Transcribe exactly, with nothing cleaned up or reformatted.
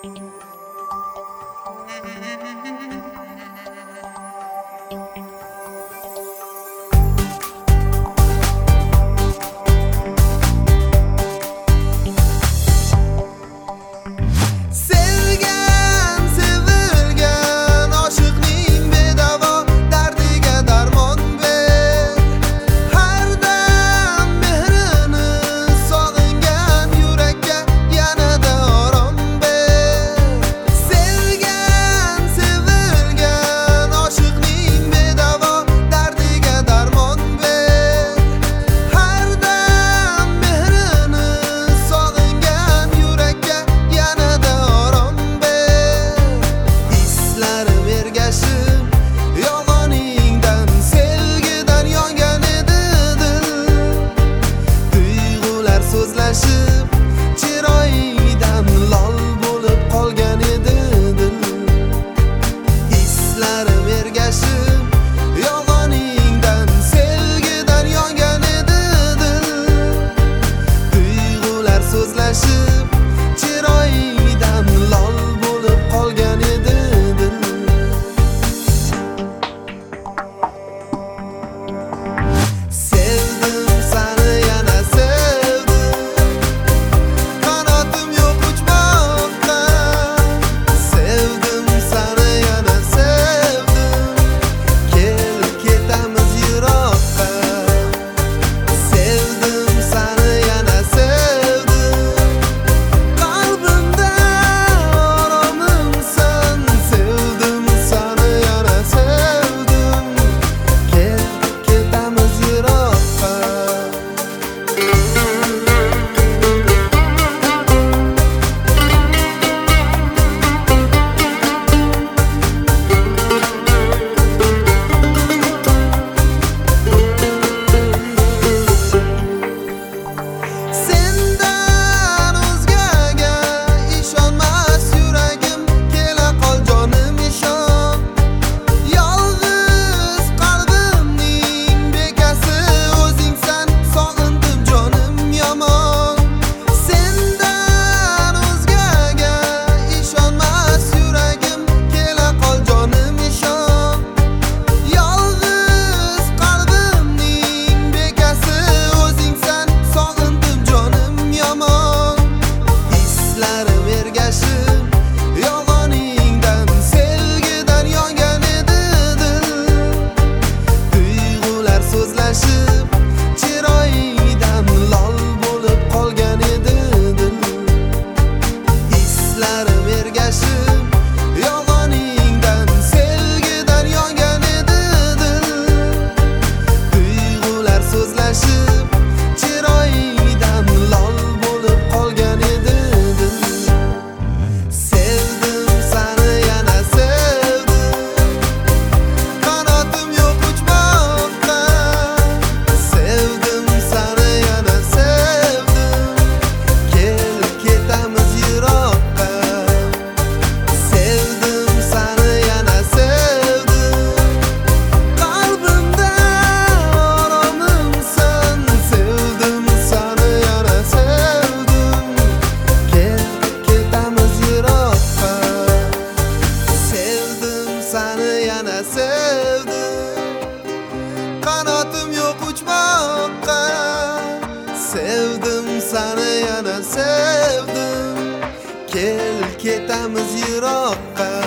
chiroyingdan lol bo'lib qolgan edi dil. Hislarim ergashib yolg'oningdan sevgidan yongan edi dil. Tuyg'ular so'zlashib chiroyingdan lol bo'lib qolgan edi dil. Sevdim seni yana sevdim, qanotim yo'q uchmoqqa. Sevdim seni yana sevdim, kel ketamiz yiroqqa. Sevdim seni yana sevdim, qalbimda oromimsan. Sevdim seni yana sevdim, kel ketamiz yiroqqa. Sendan o'zgaga ishonmas yuragim, kela qol jonim ishon. Yolg'iz qalbimning bekasi o'zingsan, sog'indim jonim yomon. Sendan o'zgaga ishonmas yuragim, kela qol jonim ishon. Yolg'iz qalbimning bekasi o'zingsan, sog'indim jonim yomon. Hislarim ergashib yolg'oningdan sevgidan yongan edi dil. Tuyg'ular so'zlashib chiroyingdan lol bo'lib qolgan edi dil. Hislarim ergashib yolg'oningdan sevgidan yongan edi dil. Tuyg'ular so'zlashib chiroyingdan lol bo'lib qolgan edi dil. Sevdim seni yana sevdim, qanotim yo'q uchmoqqa. Sevdim seni yana sevdim, kel ketamiz yiroqqa. Sevdim seni yana sevdim, qalbimda oromimsan. Sevdim seni yana sevdim, kel ketamiz yiroqqa. Sevdim seni yana sevdim, qanotim yo'q uchmoqqa. Sevdim seni yana sevdim, kel ketamiz yiroqqa.